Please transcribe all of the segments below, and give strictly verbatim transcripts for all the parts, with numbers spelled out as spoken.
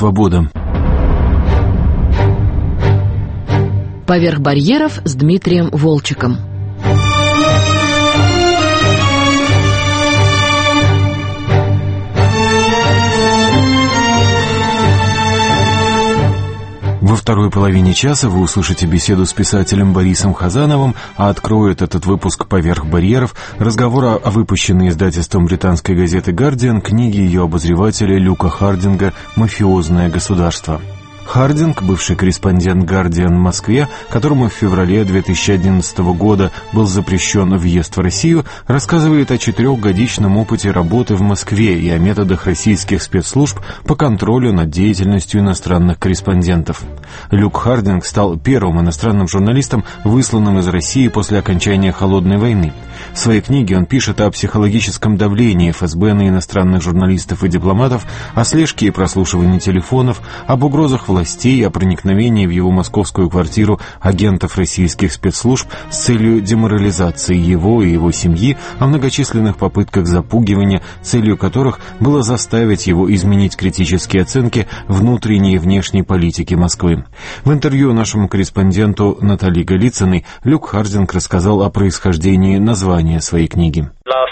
свобода». «Поверх барьеров» с Дмитрием Волчеком. Во второй половине часа вы услышите беседу с писателем Борисом Хазановым, а откроет этот выпуск «Поверх барьеров» разговор о выпущенной издательством британской газеты «Гардиан» книге ее обозревателя Люка Хардинга «Мафиозное государство». Хардинг, бывший корреспондент «Гардиан» в Москве, которому в феврале две тысячи одиннадцатого года был запрещен въезд в Россию, рассказывает о четырехгодичном опыте работы в Москве и о методах российских спецслужб по контролю над деятельностью иностранных корреспондентов. Люк Хардинг стал первым иностранным журналистом, высланным из России после окончания Холодной войны. В своей книге он пишет о психологическом давлении эф эс бэ на иностранных журналистов и дипломатов, о слежке и прослушивании телефонов, об угрозах властей, о проникновении в его московскую квартиру агентов российских спецслужб с целью деморализации его и его семьи, о многочисленных попытках запугивания, целью которых было заставить его изменить критические оценки внутренней и внешней политики Москвы. В интервью нашему корреспонденту Наталье Голицыной Люк Хардинг рассказал о происхождении названия своей книги.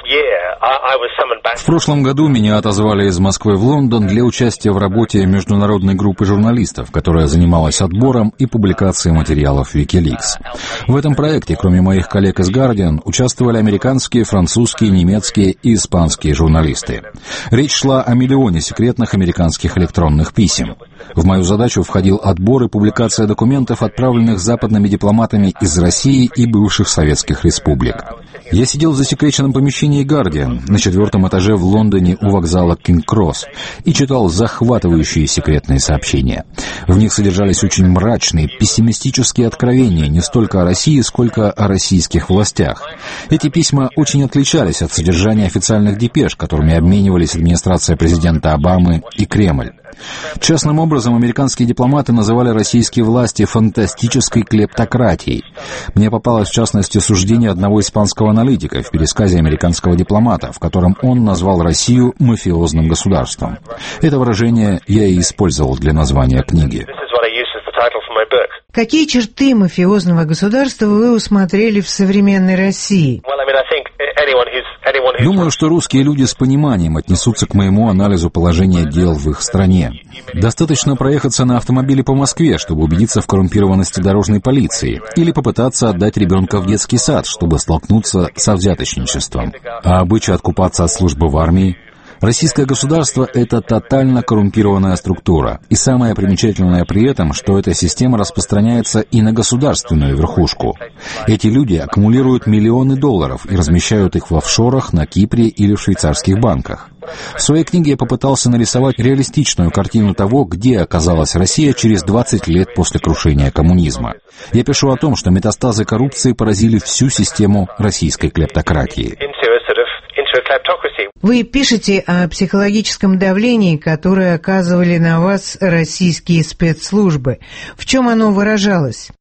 В прошлом году меня отозвали из Москвы в Лондон для участия в работе международной группы журналистов, которая занималась отбором и публикацией материалов Wikileaks. В этом проекте, кроме моих коллег из Guardian, участвовали американские, французские, немецкие и испанские журналисты. Речь шла о миллионе секретных американских электронных писем. В мою задачу входил отбор и публикация документов, отправленных западными дипломатами из России и бывших советских республик. Я сидел в засекреченном помещении «Гардиан» на четвертом этаже в Лондоне у вокзала Кинг-Кросс и читал захватывающие секретные сообщения. В них содержались очень мрачные, пессимистические откровения не столько о России, сколько о российских властях. Эти письма очень отличались от содержания официальных депеш, которыми обменивались администрация президента Обамы и Кремль. Частным образом американские дипломаты называли российские власти фантастической клептократией. Мне попалось, в частности, суждение одного испанского аналитика в пересказе американского дипломата, в котором он назвал Россию мафиозным государством. Это выражение я и использовал для названия книги. Какие черты мафиозного государства вы усмотрели в современной России? Думаю, что русские люди с пониманием отнесутся к моему анализу положения дел в их стране. Достаточно проехаться на автомобиле по Москве, чтобы убедиться в коррумпированности дорожной полиции, или попытаться отдать ребенка в детский сад, чтобы столкнуться со взяточничеством. А обычай откупаться от службы в армии? Российское государство — это тотально коррумпированная структура. И самое примечательное при этом, что эта система распространяется и на государственную верхушку. Эти люди аккумулируют миллионы долларов и размещают их в офшорах на Кипре или в швейцарских банках. В своей книге я попытался нарисовать реалистичную картину того, где оказалась Россия через двадцать лет после крушения коммунизма. Я пишу о том, что метастазы коррупции поразили всю систему российской клептократии. Вы пишете о психологическом давлении, которое оказывали на вас российские спецслужбы. В чем оно выражалось?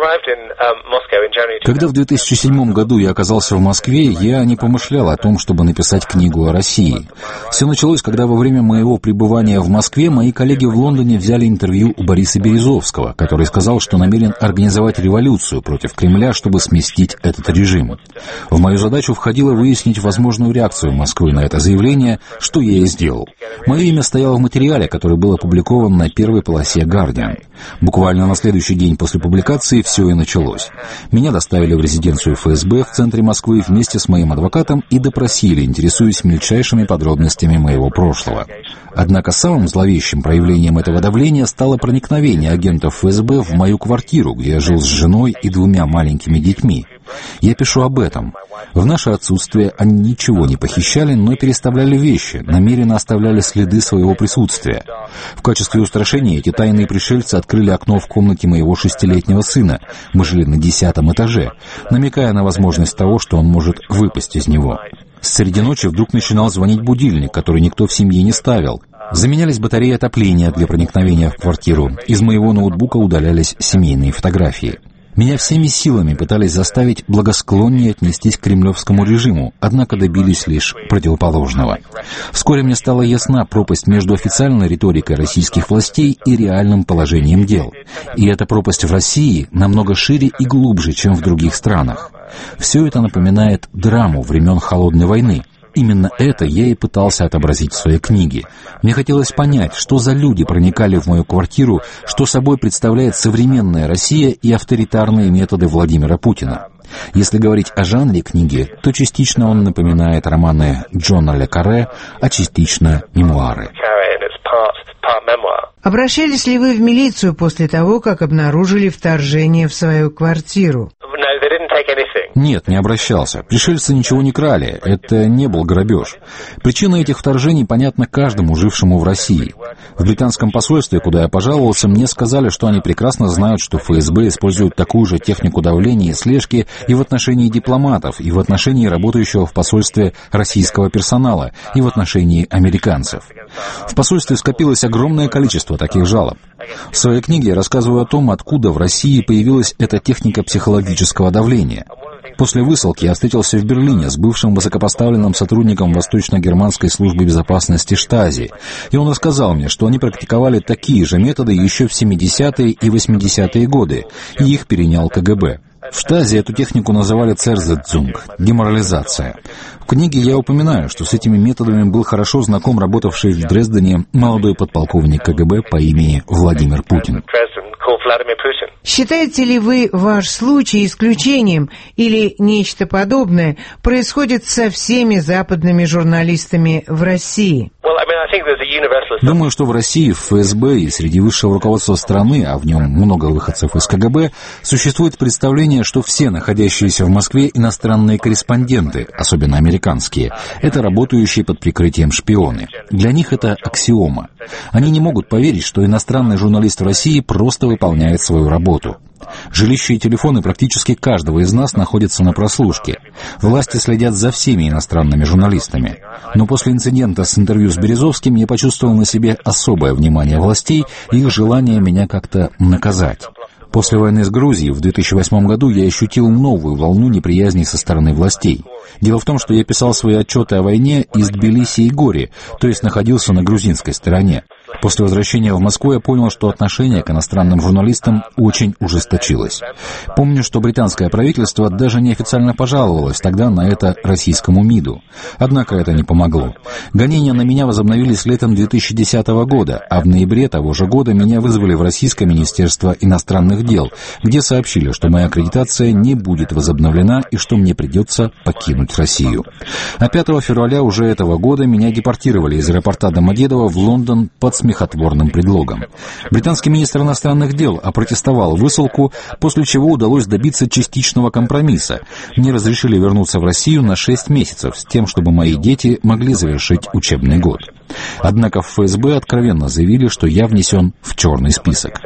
Когда в две тысячи седьмом году я оказался в Москве, я не помышлял о том, чтобы написать книгу о России. Все началось, когда во время моего пребывания в Москве мои коллеги в Лондоне взяли интервью у Бориса Березовского, который сказал, что намерен организовать революцию против Кремля, чтобы сместить этот режим. В мою задачу входило выяснить возможную реакцию Москвы на это заявление, что я и сделал. Мое имя стояло в материале, который был опубликован на первой полосе «Гардиан». Буквально на следующий день после публикации все и началось. Меня доставили в резиденцию эф эс бэ в центре Москвы вместе с моим адвокатом и допросили, интересуясь мельчайшими подробностями моего прошлого. Однако самым зловещим проявлением этого давления стало проникновение агентов эф эс бэ в мою квартиру, где я жил с женой и двумя маленькими детьми. Я пишу об этом. В наше отсутствие они ничего не похищали, но переставляли вещи, намеренно оставляли следы своего присутствия. В качестве устрашения эти тайные пришельцы открыли окно в комнате моего шестилетнего сына. Мы жили на десятом этаже, намекая на возможность того, что он может выпасть из него. Среди ночи вдруг начинал звонить будильник, который никто в семье не ставил. Заменялись батареи отопления для проникновения в квартиру. Из моего ноутбука удалялись семейные фотографии. Меня всеми силами пытались заставить благосклоннее отнестись к кремлевскому режиму, однако добились лишь противоположного. Вскоре мне стала ясна пропасть между официальной риторикой российских властей и реальным положением дел. И эта пропасть в России намного шире и глубже, чем в других странах. Все это напоминает драму времен Холодной войны. Именно это я и пытался отобразить в своей книге. Мне хотелось понять, что за люди проникали в мою квартиру, что собой представляет современная Россия и авторитарные методы Владимира Путина. Если говорить о жанре книги, то частично он напоминает романы Джона ле Карре, а частично мемуары. Обращались ли вы в милицию после того, как обнаружили вторжение в свою квартиру? Нет, не обращался. Пришельцы ничего не крали. Это не был грабеж. Причина этих вторжений понятна каждому, жившему в России. В британском посольстве, куда я пожаловался, мне сказали, что они прекрасно знают, что эф эс бэ использует такую же технику давления и слежки и в отношении дипломатов, и в отношении работающего в посольстве российского персонала, и в отношении американцев. В посольстве скопилось огромное количество таких жалоб. В своей книге я рассказываю о том, откуда в России появилась эта техника психологического давления. После высылки я встретился в Берлине с бывшим высокопоставленным сотрудником Восточно-германской службы безопасности Штази, и он рассказал мне, что они практиковали такие же методы еще в семидесятые и восьмидесятые годы, и их перенял ка гэ бэ. В Штази эту технику называли «церзетзунг» — деморализация. В книге я упоминаю, что с этими методами был хорошо знаком работавший в Дрездене молодой подполковник ка гэ бэ по имени Владимир Путин. Считаете ли вы ваш случай исключением или нечто подобное происходит со всеми западными журналистами в России? Думаю, что в России, в эф эс бэ и среди высшего руководства страны, а в нем много выходцев из ка гэ бэ, существует представление, что все находящиеся в Москве иностранные корреспонденты, особенно американские, это работающие под прикрытием шпионы. Для них это аксиома. Они не могут поверить, что иностранный журналист в России просто выполняет свою работу. Жилища и телефоны практически каждого из нас находятся на прослушке. Власти следят за всеми иностранными журналистами. Но после инцидента с интервью с Березовским я почувствовал на себе особое внимание властей и их желание меня как-то наказать. После войны с Грузией в две тысячи восьмом году я ощутил новую волну неприязни со стороны властей. Дело в том, что я писал свои отчеты о войне из Тбилиси и Гори, то есть находился на грузинской стороне. После возвращения в Москву я понял, что отношение к иностранным журналистам очень ужесточилось. Помню, что британское правительство даже неофициально пожаловалось тогда на это российскому МИДу. Однако это не помогло. Гонения на меня возобновились летом две тысячи десятого года, а в ноябре того же года меня вызвали в Российское министерство иностранных дел, где сообщили, что моя аккредитация не будет возобновлена и что мне придется покинуть Россию. А пятого февраля уже этого года меня депортировали из аэропорта Домодедово в Лондон под смехотворным предлогом. Британский министр иностранных дел опротестовал высылку, после чего удалось добиться частичного компромисса. Мне разрешили вернуться в Россию на шесть месяцев, с тем, чтобы мои дети могли завершить учебный год. Однако в эф эс бэ откровенно заявили, что я внесен в черный список.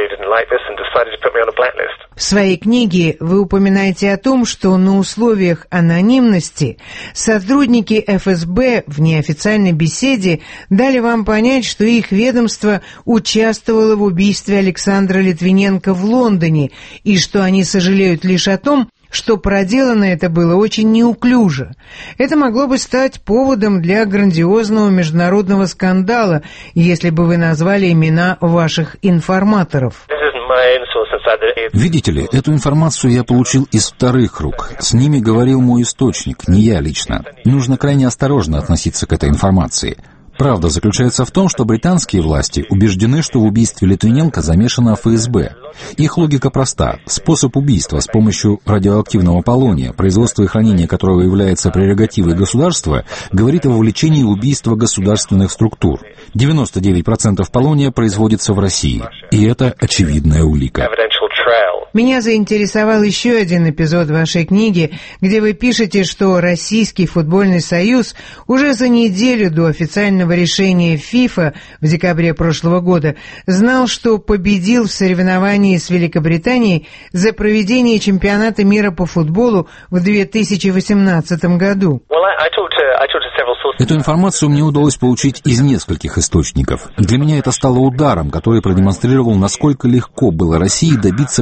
В своей книге вы упоминаете о том, что на условиях анонимности сотрудники эф эс бэ в неофициальной беседе дали вам понять, что их ведомство участвовало в убийстве Александра Литвиненко в Лондоне и что они сожалеют лишь о том, что проделано это было очень неуклюже. Это могло бы стать поводом для грандиозного международного скандала, если бы вы назвали имена ваших информаторов. Видите ли, эту информацию я получил из вторых рук. С ними говорил мой источник, не я лично. Нужно крайне осторожно относиться к этой информации. Правда заключается в том, что британские власти убеждены, что в убийстве Литвиненко замешана эф эс бэ. Их логика проста. Способ убийства с помощью радиоактивного полония, производство и хранение которого является прерогативой государства, говорит о вовлечении в убийство государственных структур. девяносто девять процентов полония производится в России. И это очевидная улика. Меня заинтересовал еще один эпизод вашей книги, где вы пишете, что Российский футбольный союз уже за неделю до официального решения ФИФА в декабре прошлого года знал, что победил в соревновании с Великобританией за проведение чемпионата мира по футболу в две тысячи восемнадцатом году. Эту информацию мне удалось получить из нескольких источников. Для меня это стало ударом, который продемонстрировал, насколько легко было России добиться права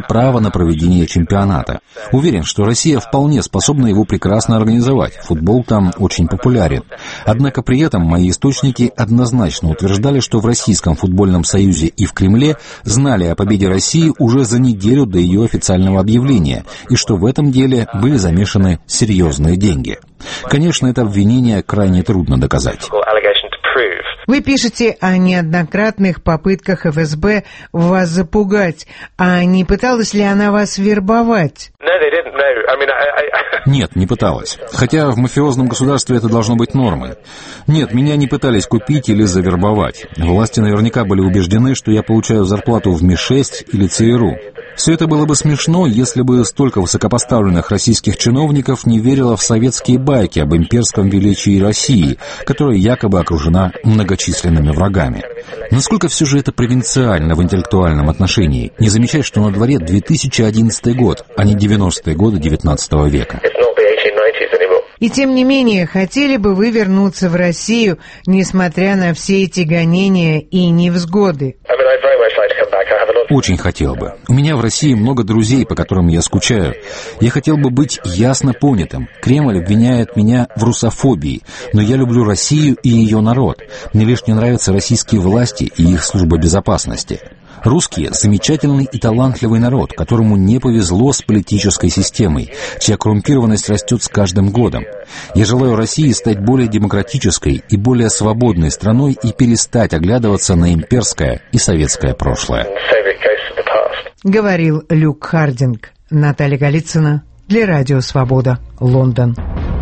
на проведение чемпионата. Уверен, что Россия вполне способна его прекрасно организовать. Футбол там очень популярен. Однако при этом мои источники однозначно утверждали, что в Российском футбольном союзе и в Кремле знали о победе России уже за неделю до ее официального объявления, и что в этом деле были замешаны серьезные деньги. Конечно, это обвинение крайне трудно доказать. Вы пишете о неоднократных попытках эф эс бэ вас запугать, а не пыталась ли она вас вербовать? Нет, не пыталась. Хотя в мафиозном государстве это должно быть нормой. Нет, меня не пытались купить или завербовать. Власти наверняка были убеждены, что я получаю зарплату в эм и шесть или цэ эр у. Все это было бы смешно, если бы столько высокопоставленных российских чиновников не верило в советские байки об имперском величии России, которая якобы окружена многочисленными врагами. Насколько все же это провинциально в интеллектуальном отношении? Не замечать, что на дворе две тысячи одиннадцатый год, а не девяностые годы девятнадцатого века. И тем не менее, хотели бы вы вернуться в Россию, несмотря на все эти гонения и невзгоды? Очень хотел бы. У меня в России много друзей, по которым я скучаю. Я хотел бы быть ясно понятым. Кремль обвиняет меня в русофобии, но я люблю Россию и ее народ. Мне лишь не нравятся российские власти и их служба безопасности. Русские – замечательный и талантливый народ, которому не повезло с политической системой, чья коррумпированность растет с каждым годом. Я желаю России стать более демократической и более свободной страной и перестать оглядываться на имперское и советское прошлое. Говорил Люк Хардинг. Наталья Голицына для Радио Свобода, Лондон.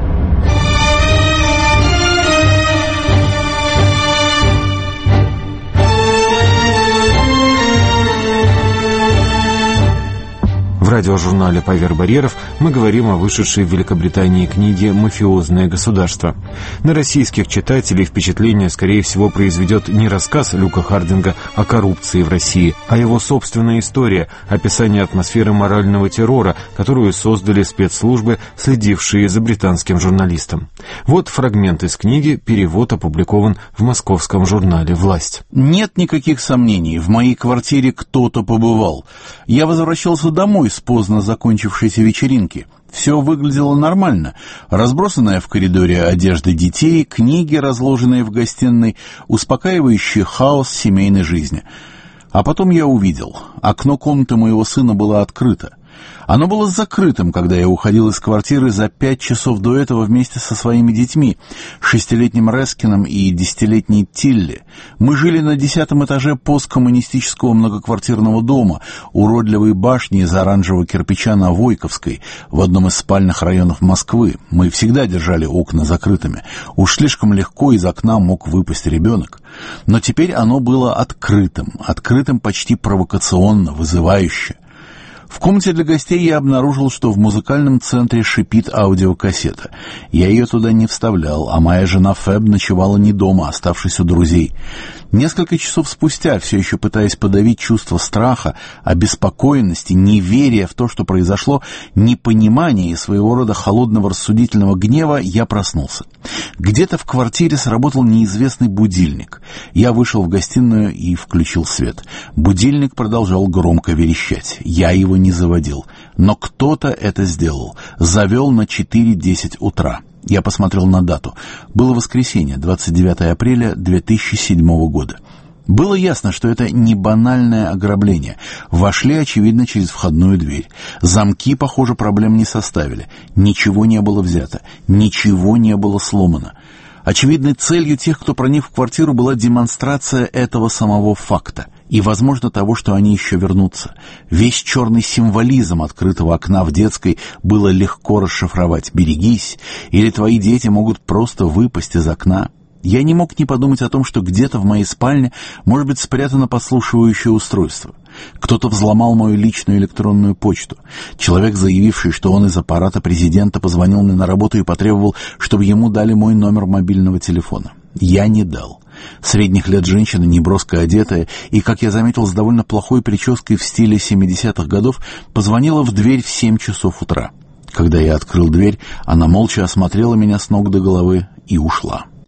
В радиожурнале «Поверх барьеров» мы говорим о вышедшей в Великобритании книге «Мафиозное государство». На российских читателей впечатление, скорее всего, произведет не рассказ Люка Хардинга о коррупции в России, а его собственная история, описание атмосферы морального террора, которую создали спецслужбы, следившие за британским журналистом. Вот фрагмент из книги, перевод опубликован в московском журнале «Власть». Нет никаких сомнений, в моей квартире кто-то побывал. Я возвращался домой с поздно закончившейся вечеринки. Все выглядело нормально. Разбросанная в коридоре одежда детей, книги, разложенные в гостиной, успокаивающий хаос семейной жизни. А потом я увидел. Окно комнаты моего сына было открыто. Оно было закрытым, когда я уходил из квартиры за пять часов до этого вместе со своими детьми, шестилетним Рескином и десятилетней Тилли. Мы жили на десятом этаже посткоммунистического многоквартирного дома, уродливой башни из оранжевого кирпича на Войковской, в одном из спальных районов Москвы. Мы всегда держали окна закрытыми. Уж слишком легко из окна мог выпасть ребенок. Но теперь оно было открытым, открытым почти провокационно, вызывающе. В комнате для гостей я обнаружил, что в музыкальном центре шипит аудиокассета. Я ее туда не вставлял, а моя жена Феб ночевала не дома, оставшись у друзей. Несколько часов спустя, все еще пытаясь подавить чувство страха, обеспокоенности, неверия в то, что произошло, непонимания и своего рода холодного рассудительного гнева, я проснулся. Где-то в квартире сработал неизвестный будильник. Я вышел в гостиную и включил свет. Будильник продолжал громко верещать. Я его не заводил. Но кто-то это сделал. Завел на четыре десять утра. Я посмотрел на дату. Было воскресенье, двадцать девятого апреля две тысячи седьмого года. Было ясно, что это не банальное ограбление. Вошли, очевидно, через входную дверь. Замки, похоже, проблем не составили. Ничего не было взято. Ничего не было сломано. Очевидной целью тех, кто проник в квартиру, была демонстрация этого самого факта. И, возможно, того, что они еще вернутся. Весь черный символизм открытого окна в детской было легко расшифровать. «Берегись», или «твои дети могут просто выпасть из окна». Я не мог не подумать о том, что где-то в моей спальне может быть спрятано подслушивающее устройство. Кто-то взломал мою личную электронную почту. Человек, заявивший, что он из аппарата президента, позвонил мне на работу и потребовал, чтобы ему дали мой номер мобильного телефона. Я не дал. Средних лет женщина, неброско одетая и, как я заметил, с довольно плохой прической в стиле семидесятых годов, позвонила в дверь в семь часов утра. Когда я открыл дверь, она молча осмотрела меня с ног до головы и ушла.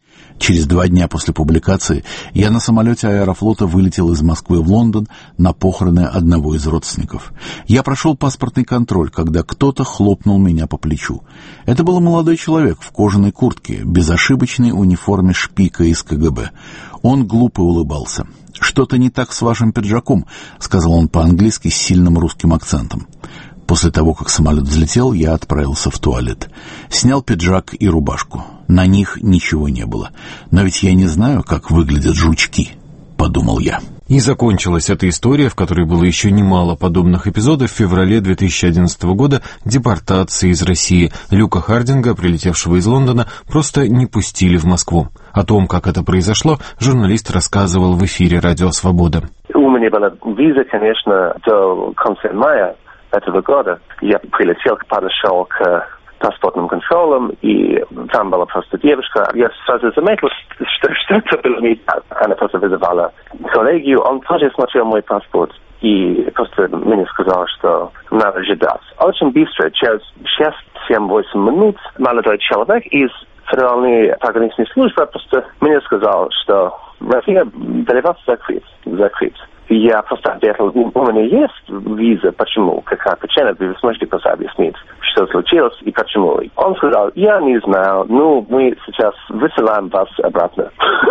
Через два дня после публикации я на самолете Аэрофлота вылетел из Москвы в Лондон на похороны одного из родственников. Я прошел паспортный контроль, когда кто-то хлопнул меня по плечу. Это был молодой человек в кожаной куртке, безошибочной униформе шпика из ка гэ бэ. Он глупо улыбался. «Что-то не так с вашим пиджаком», — сказал он по-английски с сильным русским акцентом. После того, как самолет взлетел, я отправился в туалет. Снял пиджак и рубашку. На них ничего не было. Но ведь я не знаю, как выглядят жучки, подумал я. И закончилась эта история, в которой было еще немало подобных эпизодов, в феврале две тысячи одиннадцатого года депортации из России. Люка Хардинга, прилетевшего из Лондона, просто не пустили в Москву. О том, как это произошло, журналист рассказывал в эфире «Радио Свобода». У меня была виза, конечно, до конца мая этого года. Я прилетел, подошел к паспортным контролям, и там была просто девушка. Я сразу заметил, что что-то было не так. Она просто вызывала коллегию, он тоже смотрел мой паспорт и просто мне сказал, что надо ждать. Очень быстро, через шесть-семь-восемь минут, молодой человек из Федеральной пограничной службы просто мне сказал, что Россия для вас закрыт. закрыт. Я просто ответил, у меня есть виза, почему, какая причина, вы сможете просто объяснить, что случилось и почему. Он сказал, я не знаю, ну, мы сейчас высылаем вас обратно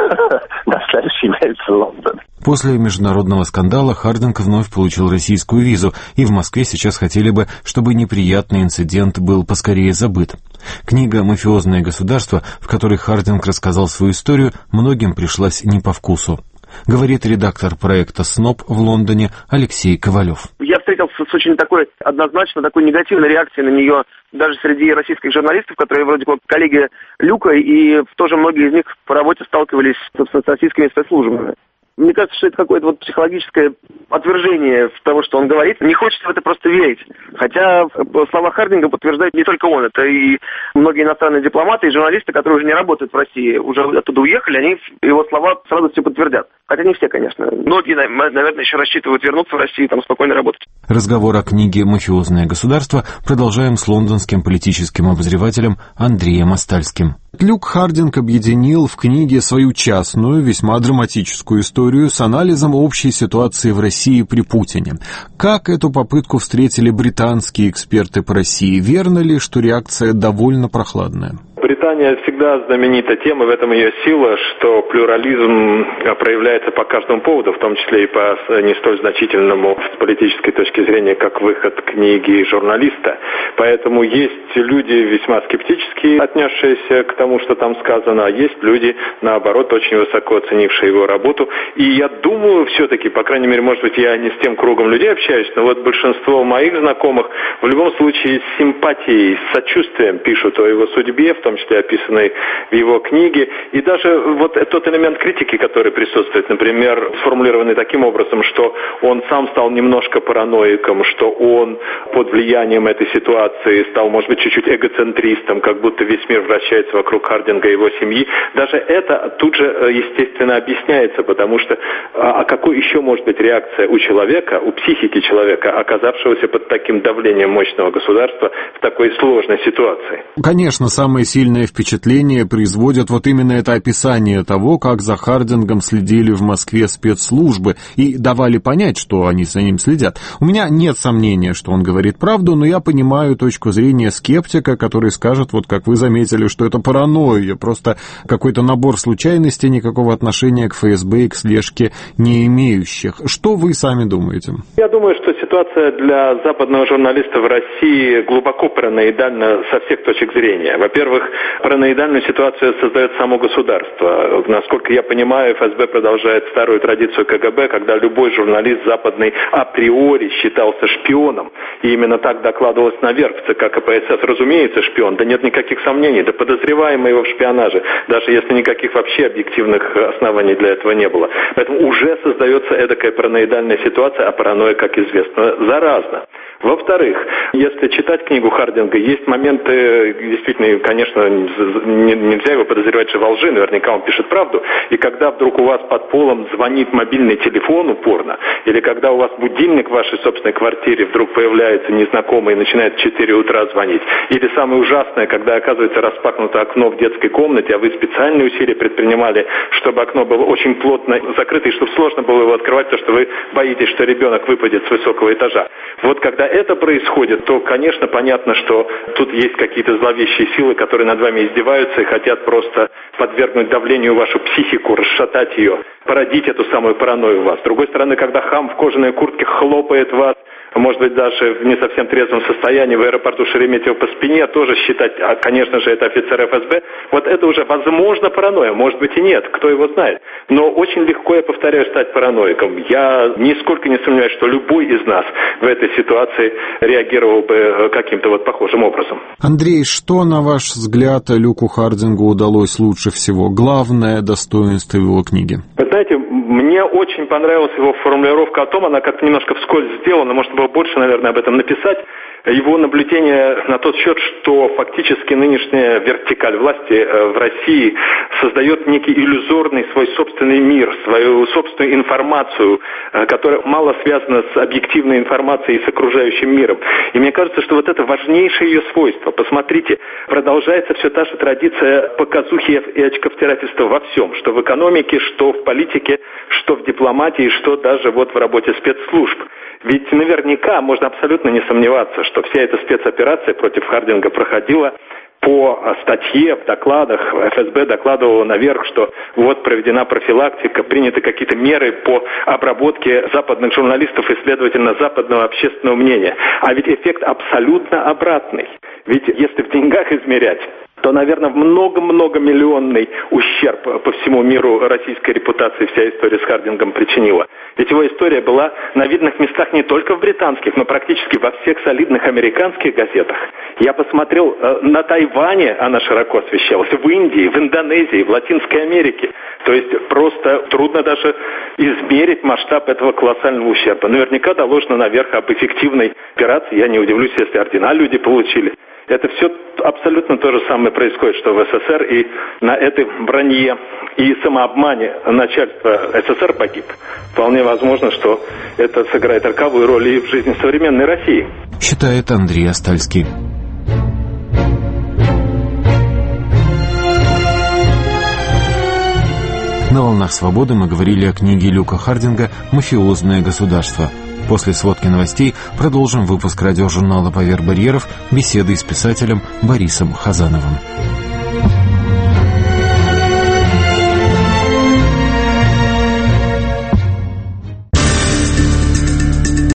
на следующий рейс в Лондон. После международного скандала Хардинг вновь получил российскую визу, и в Москве сейчас хотели бы, чтобы неприятный инцидент был поскорее забыт. Книга «Мафиозное государство», в которой Хардинг рассказал свою историю, многим пришлась не по вкусу. Говорит редактор проекта «СНОП» в Лондоне Алексей Ковалев. Я встретился с очень такой, однозначно, такой негативной реакцией на нее даже среди российских журналистов, которые вроде как коллеги Люка, и тоже многие из них по работе сталкивались, собственно, с российскими спецслужбами. Мне кажется, что это какое-то вот психологическое отвержение того, что он говорит. Не хочется в это просто верить. Хотя слова Хардинга подтверждает не только он. Это и многие иностранные дипломаты и журналисты, которые уже не работают в России, уже оттуда уехали, они его слова с радостью подтвердят. Хотя не все, конечно. Многие, наверное, еще рассчитывают вернуться в Россию и там спокойно работать. Разговор о книге «Мафиозное государство» продолжаем с лондонским политическим обозревателем Андреем Остальским. Люк Хардинг объединил в книге свою частную, весьма драматическую историю с анализом общей ситуации в России при Путине. Как эту попытку встретили британские эксперты по России? Верно ли, что реакция довольно прохладная? Британия всегда знаменита тем, и в этом ее сила, что плюрализм проявляется по каждому поводу, в том числе и по не столь значительному с политической точки зрения, как выход книги журналиста. Поэтому есть люди весьма скептически отнесшиеся к тому, что там сказано, а есть люди, наоборот, очень высоко оценившие его работу. И я думаю, все-таки, по крайней мере, может быть, я не с тем кругом людей общаюсь, но вот большинство моих знакомых в любом случае с симпатией, с сочувствием пишут о его судьбе, в том числе описанной в его книге. И даже вот тот элемент критики, который присутствует, например, сформулированный таким образом, что он сам стал немножко параноиком, что он под влиянием этой ситуации стал, может быть, чуть-чуть эгоцентристом, как будто весь мир вращается вокруг Хардинга и его семьи. Даже это тут же, естественно, объясняется, потому что а какой еще может быть реакция у человека, у психики человека, оказавшегося под таким давлением мощного государства в такой сложной ситуации? Конечно, самое сильное впечатление производит вот именно это описание того, как за Хардингом следили в Москве спецслужбы и давали понять, что они за ним следят. У меня нет сомнения, что он говорит правду, но я понимаю точку зрения скептика, который скажет, вот как вы заметили, что это паранойя, просто какой-то набор случайностей, никакого отношения к эф эс бэ и к слежке не имеющих. Что вы сами думаете? Я думаю, что ситуация для западного журналиста в России глубоко параноидальна со всех точек зрения. Во-первых, параноидальную ситуацию создает само государство. Насколько я понимаю, эф эс бэ продолжает старую традицию ка гэ бэ, когда любой журналист западный априори считался шпионом. И именно так докладывалось наверх в ЦК ка пэ эс эс. Разумеется, шпион. Да нет никаких сомнений. Да подозреваемый его в шпионаже. Даже если никаких вообще объективных оснований для этого не было. Поэтому уже создается эдакая параноидальная ситуация, а паранойя, как известно, заразна. Во-вторых, если читать книгу Хардинга, есть моменты, действительно, конечно, нельзя его подозревать же во лжи, наверняка он пишет правду, и когда вдруг у вас под полом звонит мобильный телефон упорно, или когда у вас будильник в вашей собственной квартире вдруг появляется незнакомый и начинает в четыре утра звонить, или самое ужасное, когда оказывается распахнуто окно в детской комнате, а вы специальные усилия предпринимали, чтобы окно было очень плотно закрыто, и чтобы сложно было его открывать, потому что вы боитесь, что ребенок выпадет с высокого этажа. Вот когда это происходит, то, конечно, понятно, что тут есть какие-то зловещие силы, которые над вами издеваются и хотят просто подвергнуть давлению вашу психику, расшатать ее, породить эту самую паранойю у вас. С другой стороны, когда хам в кожаной куртке хлопает вас, может быть, даже в не совсем трезвом состоянии в аэропорту Шереметьево по спине, тоже считать, а, конечно же, это офицер эф эс бэ, вот это уже, возможно, паранойя, может быть и нет, кто его знает. Но очень легко, я повторяю, стать параноиком. Я нисколько не сомневаюсь, что любой из нас в этой ситуации реагировал бы каким-то вот похожим образом. Андрей, что, на ваш взгляд, Люку Хардингу удалось лучше всего? Главное достоинство его книги? Вы знаете, мне очень понравилась его формулировка о том, она как-то немножко вскользь сделана, может было больше, наверное, об этом написать. Его наблюдение на тот счет, что фактически нынешняя вертикаль власти в России создает некий иллюзорный свой собственный мир, свою собственную информацию, которая мало связана с объективной информацией и с окружающим миром. И мне кажется, что вот это важнейшее ее свойство. Посмотрите, продолжается все та же традиция показухи и очковтирательства во всем, что в экономике, что в политике, что в дипломатии, что даже вот в работе спецслужб. Ведь наверняка можно абсолютно не сомневаться, что вся эта спецоперация против Хардинга проходила по статье в докладах. эф эс бэ докладывала наверх, что вот проведена профилактика, приняты какие-то меры по обработке западных журналистов и, следовательно, западного общественного мнения. А ведь эффект абсолютно обратный. Ведь если в деньгах измерять, то, наверное, в много-много-миллионный ущерб по всему миру российской репутации вся история с Хардингом причинила. Ведь его история была на видных местах не только в британских, но практически во всех солидных американских газетах. Я посмотрел, на Тайване она широко освещалась, в Индии, в Индонезии, в Латинской Америке. То есть просто трудно даже измерить масштаб этого колоссального ущерба. Наверняка доложено наверх об эффективной операции. Я не удивлюсь, если ордена люди получили. Это все абсолютно то же самое происходит, что в эс эс эр, и на этой вранье и самообмане начальство эс эс эр погиб. Вполне возможно, что это сыграет роковую роль и в жизни современной России. Считает Андрей Остальский. На «Волнах свободы» мы говорили о книге Люка Хардинга «Мафиозное государство». После сводки новостей продолжим выпуск радиожурнала «Поверх барьеров» беседой с писателем Борисом Хазановым.